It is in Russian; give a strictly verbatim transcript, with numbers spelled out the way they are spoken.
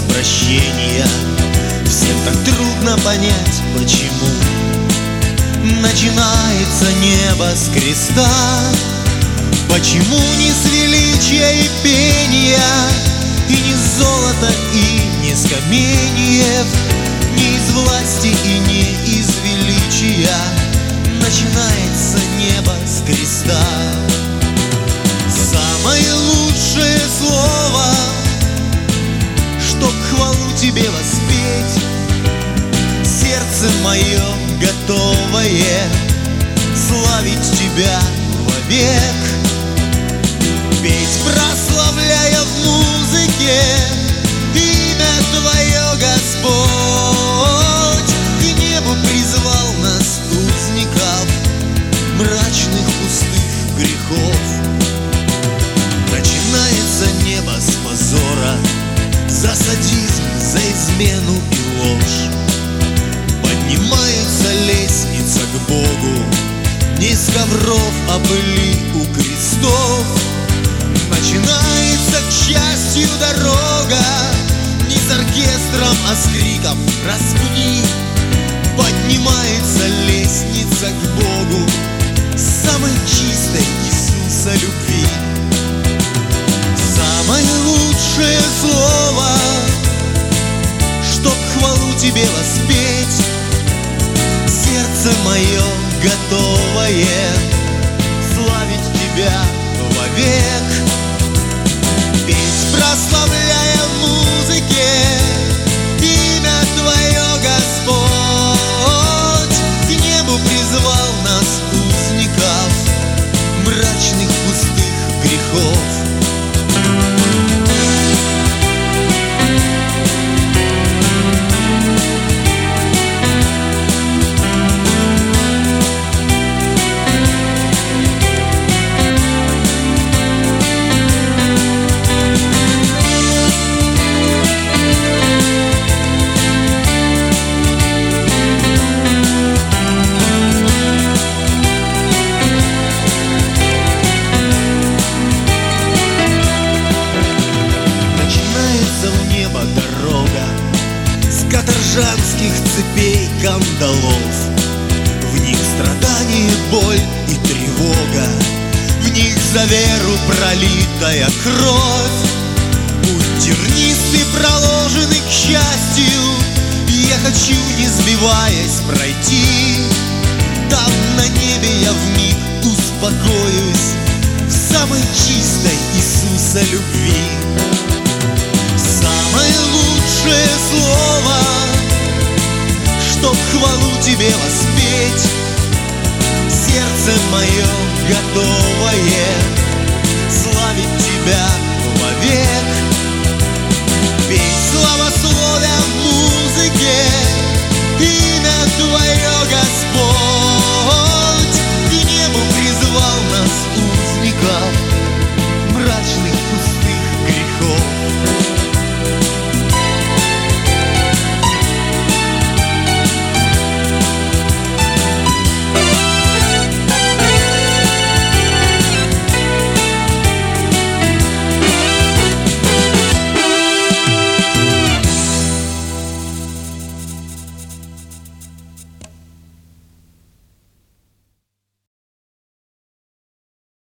прощения. Всем так трудно понять, почему начинается небо с креста. Почему не с величия и пения, и не с золота, и не с каменьев, не из власти и не из величия начинается небо с креста. Самое лучшее слово, чтоб хвалу тебе воспеть, сердце мое готовое славить тебя вовек. Петь, прославляя в музыке имя Твое, Господь. К небу призвал нас, узников мрачных пустых грехов. Начинается небо с позора, за садизм, за измену и ложь. Поднимается лестница к Богу, не с ковров, а пыли у крестов. Начинается к счастью дорога, не с оркестром, а с криком «Распни!». Поднимается лестница к Богу, самой чистой Иисуса любви. Самое лучшее слово, чтоб хвалу тебе воспеть, сердце мое готовое славить тебя вовек. Петь, прославляя в музыке имя Твое, Господь. К небу призвал нас, узников мрачных пустых грехов. Каторжанских цепей, кандалов. В них страдание, боль и тревога, в них за веру пролитая кровь. Путь тернистый, проложенный к счастью, я хочу, не сбиваясь, пройти. Там на небе я вмиг успокоюсь в самой чистой Иисуса любви. Самое лучшее слово, чтоб хвалу тебе воспеть, сердце мое готовое славить тебя вовек.